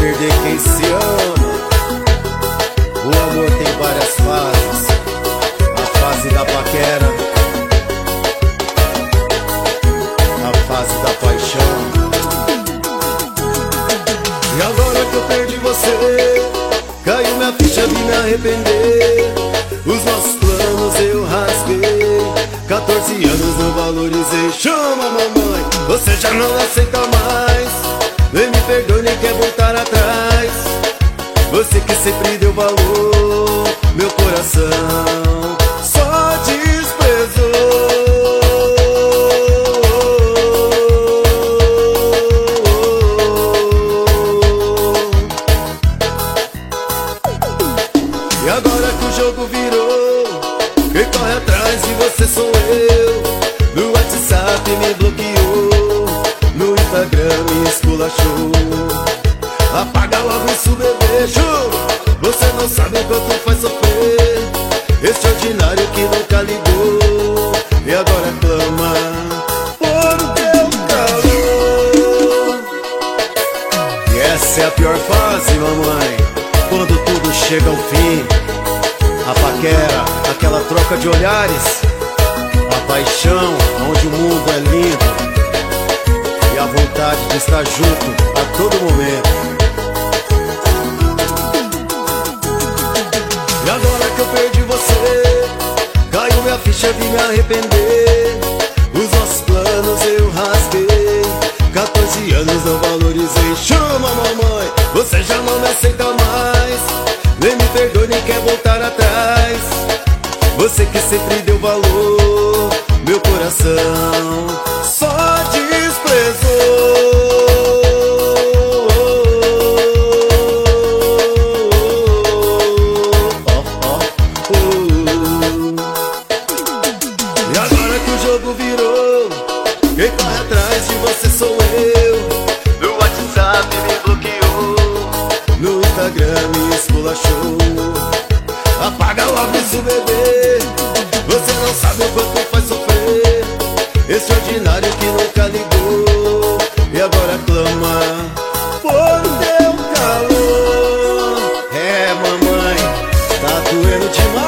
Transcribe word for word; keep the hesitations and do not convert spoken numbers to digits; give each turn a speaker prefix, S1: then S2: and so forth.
S1: perder quem se ama. O amor tem várias fases. A fase da paquera, a fase da paixão. E agora que eu perdi você, caiu minha ficha, vim me arrepender. Os nossos planos eu rasguei, quatorze anos não valorizei. Chama mamãe, você já não aceita mais. Nem me perdoe, nem quer voltar atrás. Você que sempre deu valor, meu coração só desprezou. E agora que o jogo virou, quem corre atrás de você sou eu. No WhatsApp me bloqueou, no Instagram me esculachou. Apaga logo isso, bebê, juro. Você não sabe o quanto faz sofrer esse ordinário que nunca ligou. E agora clama por teu calor. E essa é a pior fase, mamãe, quando tudo chega ao fim. A paquera, aquela troca de olhares, a paixão, onde o mundo é lindo, e a vontade de estar junto a todo momento. E agora que eu perdi você, caiu minha ficha, vim me arrepender. Os nossos planos eu rasguei, quatorze anos não valorizei. Chama mamãe, você já não me aceita mais. Nem me perdoe, nem quer voltar atrás. Você que sempre deu valor, meu coração só desprezou. E agora que o jogo virou, quem corre atrás de você sou eu. No WhatsApp me bloqueou, no Instagram me esculachou. Apaga logo isso, bebê, você não sabe o quanto faz sofrer esse ordinário que nunca ligou. E agora clama por teu calor. É mamãe, tá doendo demais.